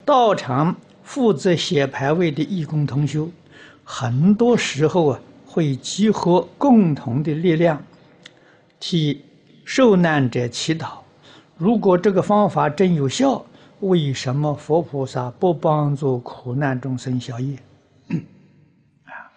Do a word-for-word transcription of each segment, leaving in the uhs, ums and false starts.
道场负责写牌位的义工同修，很多时候啊，会集合共同的力量，替受难者祈祷。如果这个方法真有效，为什么佛菩萨不帮助苦难众生消业？啊，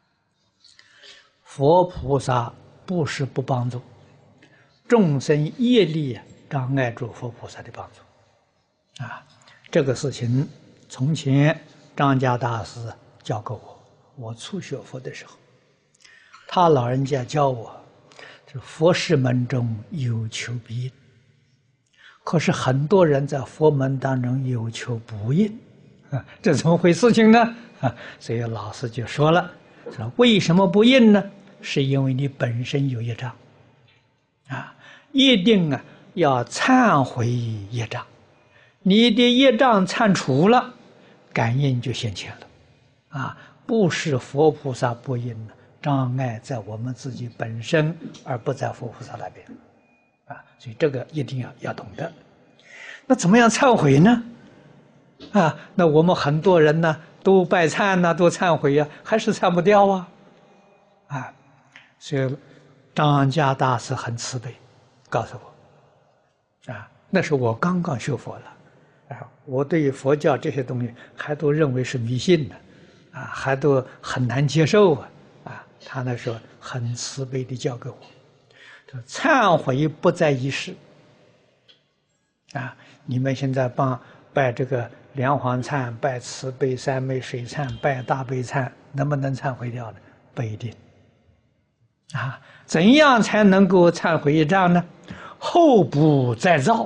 佛菩萨不是不帮助，众生业力障碍住佛菩萨的帮助。啊，这个事情从前张家大师教过我，我初学佛的时候，他老人家教我，这佛事门中有求必应。可是很多人在佛门当中有求不应，啊，这怎么回事情呢？啊，所以老师就说了，说为什么不应呢？是因为你本身有业障，啊，一定啊要忏悔业障，你的业障忏除了，感应就现前了，啊，不是佛菩萨不应，障碍在我们自己本身，而不在佛菩萨那边。啊，所以这个一定要要懂得。那怎么样忏悔呢？啊，那我们很多人呢都拜忏呐、啊，都忏悔呀、啊，还是忏不掉啊。啊，所以张家大师很慈悲，告诉我，啊，那是我刚刚学佛了，啊，我对佛教这些东西还都认为是迷信的，啊，还都很难接受啊，啊，他那时候很慈悲地教给我。忏悔不在一时啊！你们现在帮拜这个莲花忏、拜慈悲三昧水忏、拜大悲忏，能不能忏悔掉呢？不一定啊！怎样才能够忏悔业障呢？后不再造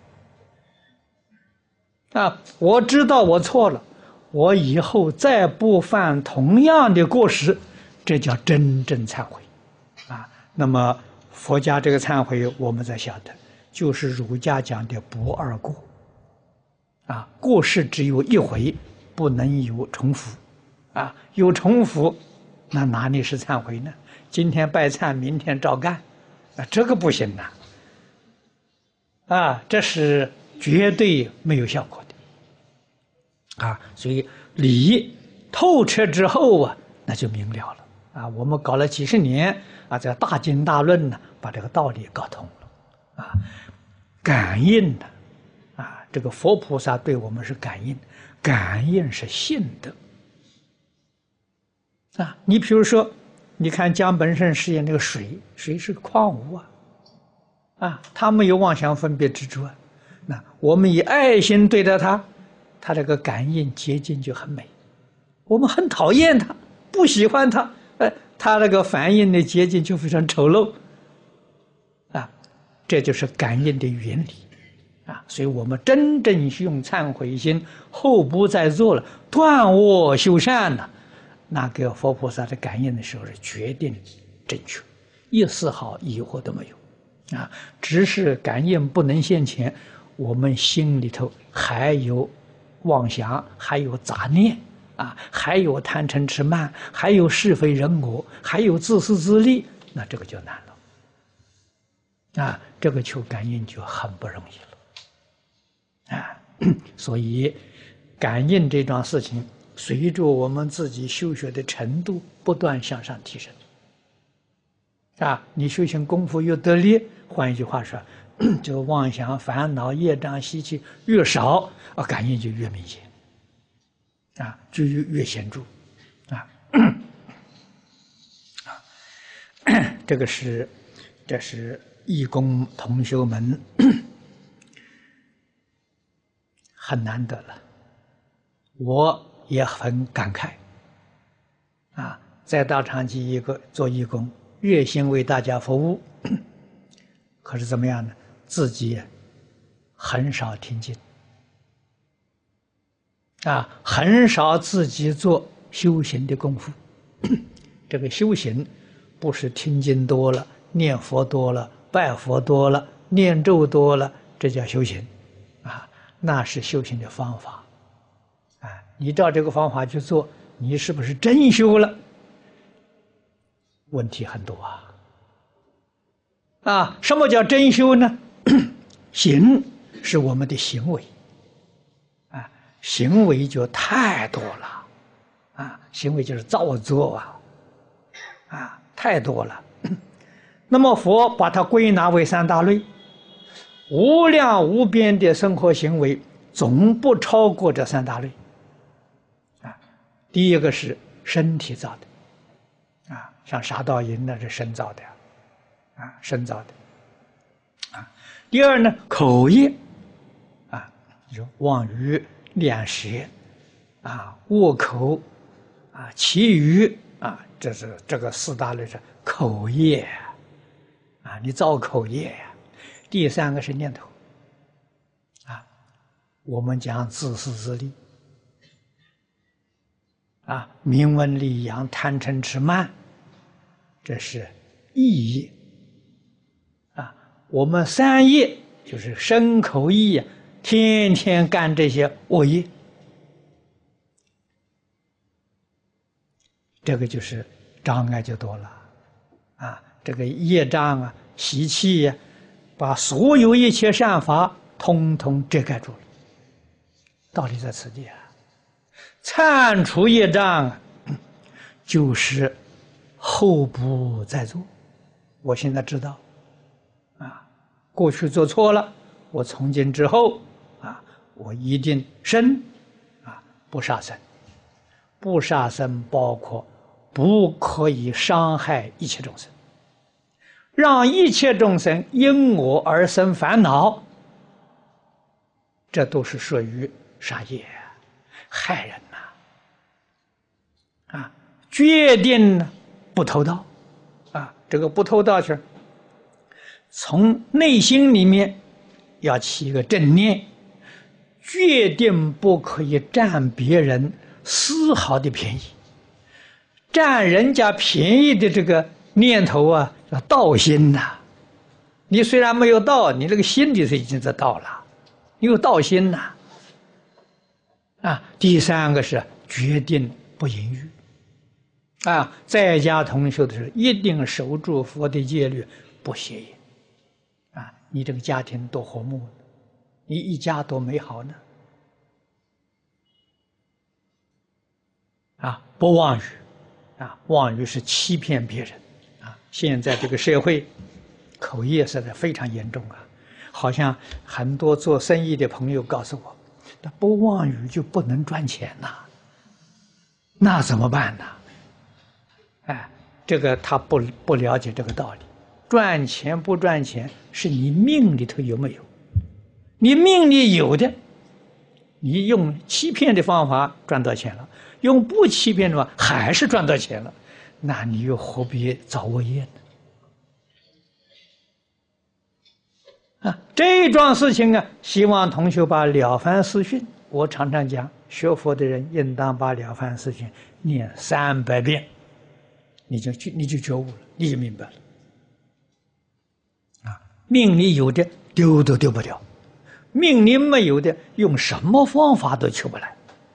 啊！我知道我错了，我以后再不犯同样的过失，这叫真正忏悔啊！那么佛家这个忏悔，我们才晓得，就是儒家讲的不二过，啊，过失只有一回，不能有重复，啊，有重复，那哪里是忏悔呢？今天拜忏，明天照干，啊，这个不行呐，啊，这是绝对没有效果的，啊，所以理透彻之后啊，那就明了了，啊，我们搞了几十年。啊，这大经大论呢，把这个道理搞通了，啊，感应的，啊，这个佛菩萨对我们是感应，感应是信德，啊，你比如说，你看江本胜实验那个水，水是矿物啊，啊，它没有妄想分别执着啊，那我们以爱心对待它，它这个感应结晶就很美，我们很讨厌它，不喜欢它，哎。它那个反应的结晶就非常丑陋，啊，这就是感应的原理，啊，所以我们真正用忏悔心，后不再做了，断恶修善了，那个佛菩萨的感应的时候是决定正确，一丝毫疑惑都没有，啊，只是感应不能现前，我们心里头还有妄想，还有杂念。啊，还有贪嗔痴慢，还有是非人我，还有自私自利，那这个就难了。啊，这个求感应就很不容易了。啊，所以感应这桩事情，随着我们自己修学的程度不断向上提升。啊，你修行功夫越得力，换一句话说，这个妄想、烦恼、业障、习气越少，啊，感应就越明显。啊，就越越显著，啊，啊，这个是，这是义工同修们很难得了，我也很感慨，啊，在大长期一个做义工，热心为大家服务，可是怎么样呢？自己很少听经。啊，很少自己做修行的功夫。这个修行不是听经多了、念佛多了、拜佛多了、念咒多了，这叫修行啊，那是修行的方法。啊，你照这个方法去做，你是不是真修了？问题很多啊。啊，什么叫真修呢？行是我们的行为。 行为就太多了，啊，行为就是造作啊，啊，太多了。那么佛把它归纳为三大类，无量无边的生活行为总不超过这三大类。啊，第一个是身体造的，啊，像杀盗淫那是身造的，啊，身造的。啊，第二呢，口业，啊，就妄语、两舌，啊，恶口，啊，绮语，啊，这是这个四大类是口业，啊，你造口业呀。第三个是念头，啊，我们讲自私自利，啊，名闻利养、贪嗔痴慢，这是意业。啊，我们三业就是身口意，天天干这些恶业，这个就是障碍就多了，啊，这个业障啊、习气呀、啊，把所有一切善法通通遮盖住了。道理在此地啊，铲除业障就是后不再做。我现在知道，啊，过去做错了，我从今之后啊，我一定生啊不杀生。不杀生包括不可以伤害一切众生，让一切众生因我而生烦恼，这都是属于杀业，害人呐！啊，决定不偷盗，啊，这个不偷盗是从内心里面要起一个正念，决定不可以占别人丝毫的便宜。占人家便宜的这个念头啊，叫盗心呐、啊。你虽然没有盗，你这个心里是已经在盗了，你有盗心呐、啊。啊，第三个是决定不淫欲。啊，在家同修的时候，一定守住佛的戒律，不邪淫。啊，你这个家庭多和睦，你一家多美好呢。啊，不妄语。啊，妄语是欺骗别人，啊，现在这个社会，口业实在非常严重啊，好像很多做生意的朋友告诉我，那不妄语就不能赚钱呐，那怎么办呢？哎，这个他不不了解这个道理，赚钱不赚钱是你命里头有没有，你命里有的，你用欺骗的方法赚到钱了。用不欺骗的话，还是赚到钱了，那你又何必造恶业呢？啊，这桩事情啊，希望同学把《了凡四训》，我常常讲，学佛的人应当把《了凡四训》念三百遍，你就你就觉悟了，你就明白了。啊，命里有的丢都丢不掉，命里没有的，用什么方法都求不来。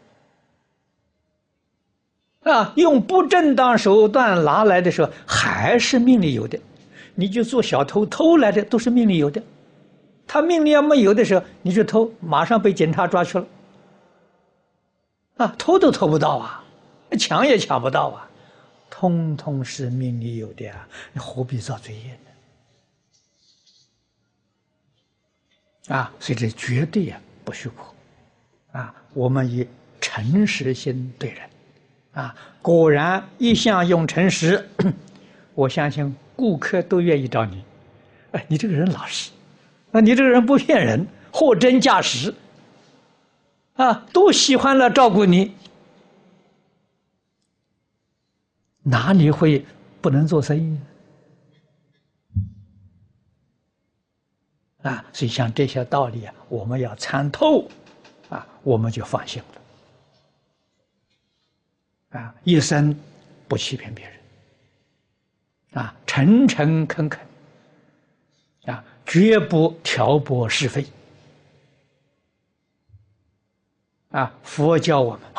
啊，用不正当手段拿来的时候，还是命里有的。你就做小偷，偷来的都是命里有的。他命里要没有的时候，你去偷，马上被警察抓去了。啊，偷都偷不到啊，抢也抢不到啊，通通是命里有的啊，你何必造罪业呢？啊，所以这绝对啊不虚过。啊，我们以诚实心对人。啊，果然一向用诚实，我相信顾客都愿意找你。哎，你这个人老实，啊，你这个人不骗人，货真价实，啊，都喜欢来照顾你，哪里会不能做生意呢？啊，所以像这些道理啊，我们要参透，啊，我们就放心了。啊，一生不欺骗别人，啊，诚诚恳恳，啊，绝不挑拨是非。啊，佛教我们，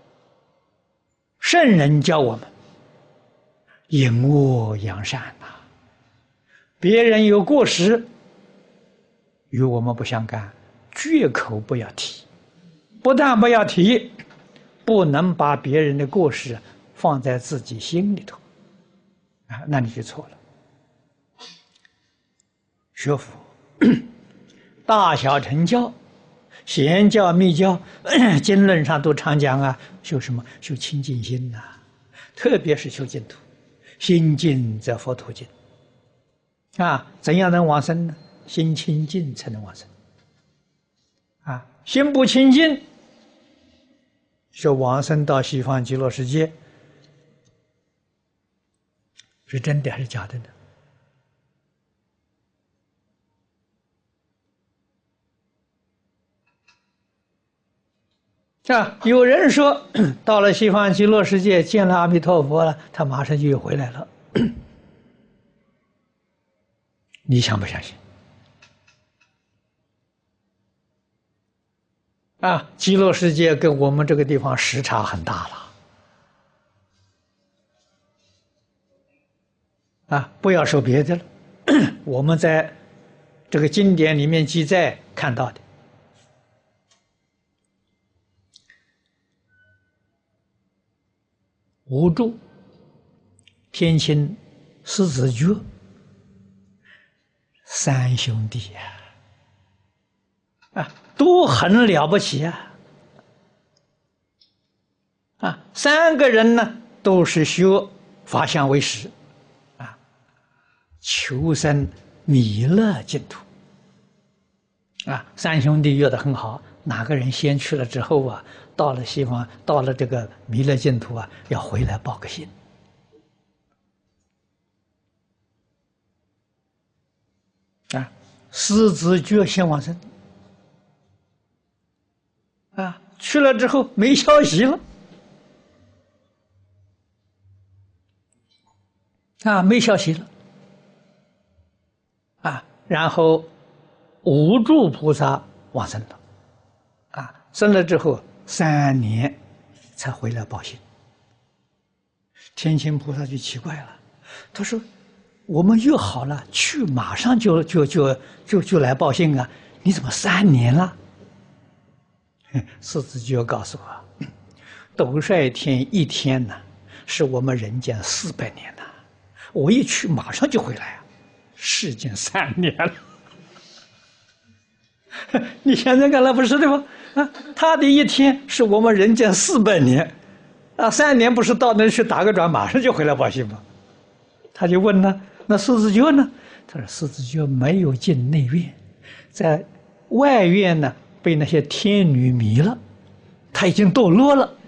圣人教我们，隐恶扬善呐、啊。别人有过失，与我们不相干，绝口不要提。 不但不要提，不能把别人的过失放在自己心里头，啊，那你就错了。学佛，大小乘教、显教、密教，经论上都常讲啊，修什么？修清净心呐、啊，特别是修净土，心净则佛土净。啊，怎样能往生呢？心清净才能往生。啊，心不清净，说往生到西方极乐世界，是真的还是假的呢？啊，有人说到了西方极乐世界见了阿弥陀佛了，他马上就又回来了。你相不相信？啊，极乐世界跟我们这个地方时差很大了。啊，不要说别的了，我们在这个经典里面记载看到的。无住、天亲、狮子觉三兄弟呀、啊，啊，都很了不起啊！啊，三个人呢都是修法相为实，啊，求生弥勒净土。啊，三兄弟约得很好，哪个人先去了之后啊？到了西方，到了这个弥勒净土啊，要回来报个信。啊，狮子觉先往生。啊，去了之后没消息了。啊，没消息了。啊，然后无住菩萨往生了。啊，生了之后。三年才回来报信。天亲菩萨就奇怪了，他说：“我们约好了去，马上就就就就就来报信啊，你怎么三年了？”狮子就告诉我：“斗率天一天呢，是我们人间四百年呐，我一去马上就回来啊，世间三年了。”你现在看来不是的吗？啊，他的一天是我们人间四百年，啊，三年不是到那去打个转，马上就回来报信吗？他就问呢，那狮子觉呢？他说狮子觉没有进内院，在外院呢被那些天女迷了，他已经堕落了。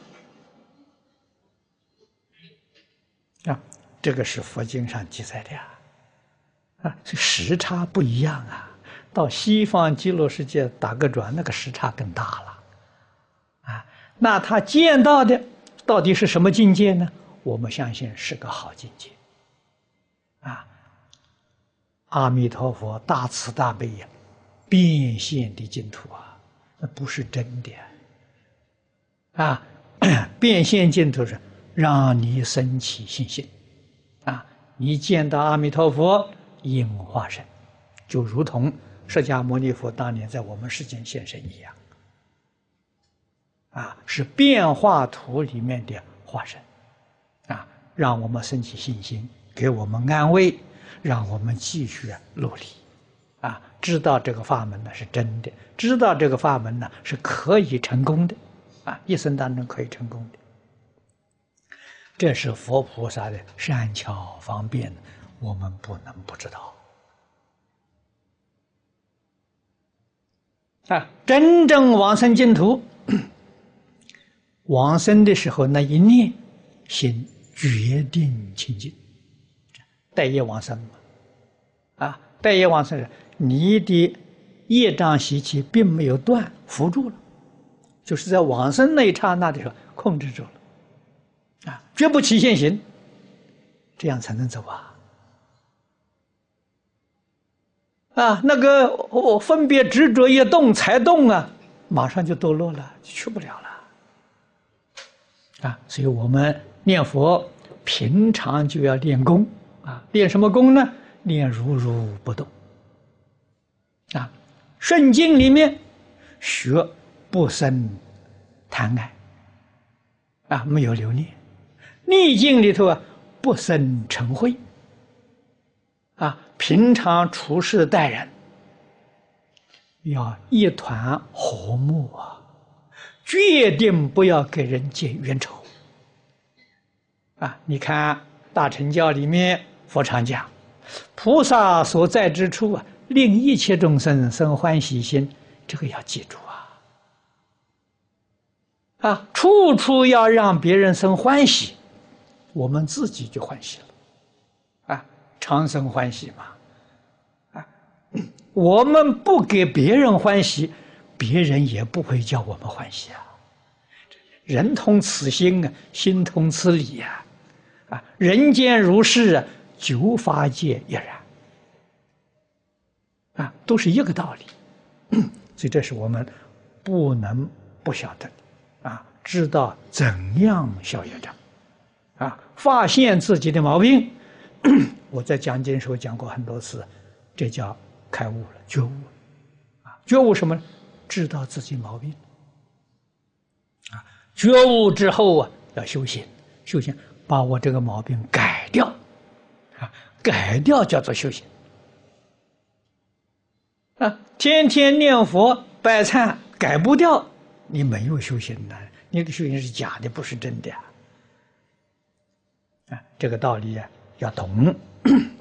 啊，这个是佛经上记载的呀，啊，这时差不一样啊。到西方极乐世界打个转，那个时差更大了，啊，那他见到的到底是什么境界呢？我们相信是个好境界，啊，阿弥陀佛大慈大悲呀，变现的净土啊，那不是真的，啊，变现净土是让你生起信心，啊，你见到阿弥陀佛应化身，就如同释迦牟尼佛当年在我们世间现身一样，啊，是变化图里面的化身，啊，让我们升起信心，给我们安慰，让我们继续努力，啊，知道这个法门呢是真的，知道这个法门呢是可以成功的，啊，一生当中可以成功的，这是佛菩萨的善巧方便，我们不能不知道。啊，真正往生净土，往生的时候那一念心决定清净，待业往生嘛。啊，待业往生，你的业障习气并没有断，扶住了，就是在往生那一刹那的时候控制住了，啊，绝不起现行，这样才能走啊。啊，那个我分别执着一动才动啊，马上就堕落了，就去不了了。啊，所以我们念佛平常就要练功啊，练什么功呢？练如如不动。啊，圣经里面学不生贪爱，啊，没有留恋；逆境里头啊，不生嗔恚，啊，平常处事待人要一团和睦啊，决定不要给人结冤仇。啊，你看大乘教里面佛常讲，菩萨所在之处啊，令一切众生生欢喜心，这个要记住啊！啊，处处要让别人生欢喜，我们自己就欢喜了，啊，常生欢喜嘛！啊，我们不给别人欢喜，别人也不会叫我们欢喜啊。人同此心啊，心同此理呀！啊，人间如是啊，九法界亦然。啊，都是一个道理，所以这是我们不能不晓得的啊，知道怎样消业障，啊，发现自己的毛病。我在讲经时候讲过很多次，这叫开悟了，觉悟啊，觉悟什么呢？知道自己毛病啊，觉悟之后啊，要修行，修行把我这个毛病改掉啊，改掉叫做修行。啊，天天念佛拜忏改不掉，你没有修行的，你的修行是假的，不是真的啊！啊，这个道理啊要懂。